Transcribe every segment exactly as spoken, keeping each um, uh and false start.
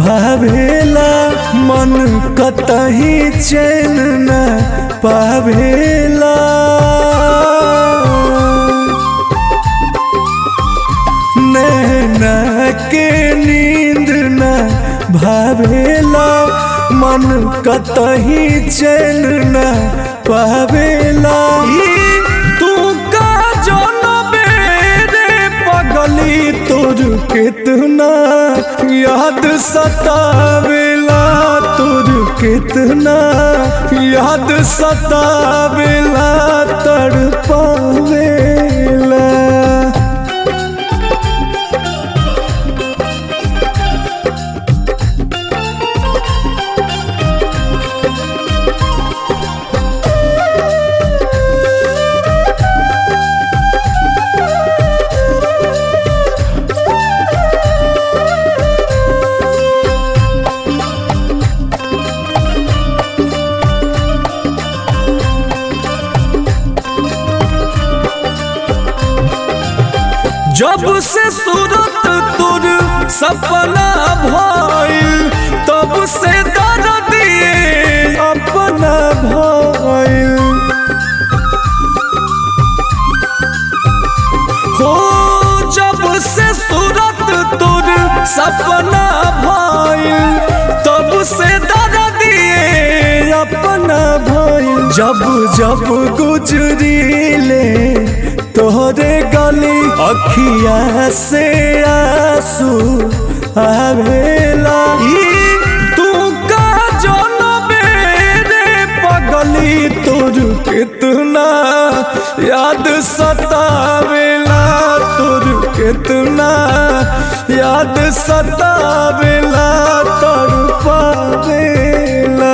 भावेला मन कतही चैन न पावेला। नैना के नींद न भावेला मन कतही चैन न पावेला। तू का जनबे रे पगली तोर कितना याद सतावेला, तोर कितना याद सतावेला तड़पावेला। जब से सूरत तोर सपना भइल तब से दर्द दिए अपना भइल। हो जब से सूरत तोर सपना भइल तब से दर्द दिए अपना भइल। जब जब गुजरीले तोहरे गली अखिया से आंसू आवेला। तू का जनबे रे पगली तोर कितना याद सतावेला, तोर कितना याद सतावेला तड़पावेला।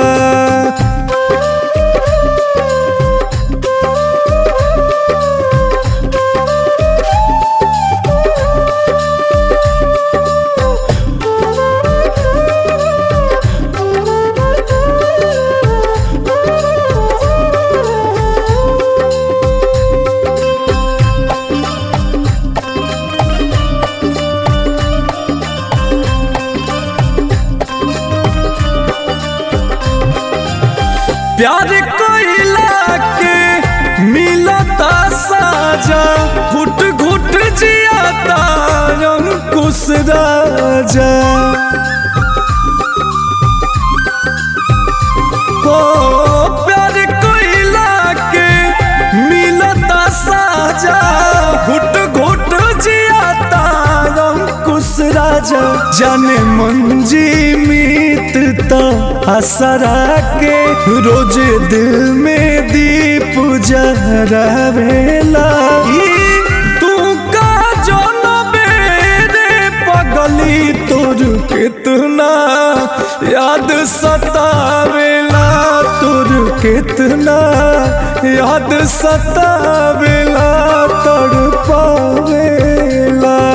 प्यार कोइला के मिलता साजा, घुट घुट जियाता अंकुश राजा। हो प्यार कोइला के मिलता साजा, घुट घुट जियाता अंकुश राजा। जाने मंजी मीतता असरा के रोज दिल में दीप जहरावेला। तू का जनबे रे पगली तोर कितना याद सतावेला, तोर कितना याद सतावेला तड़पावेला।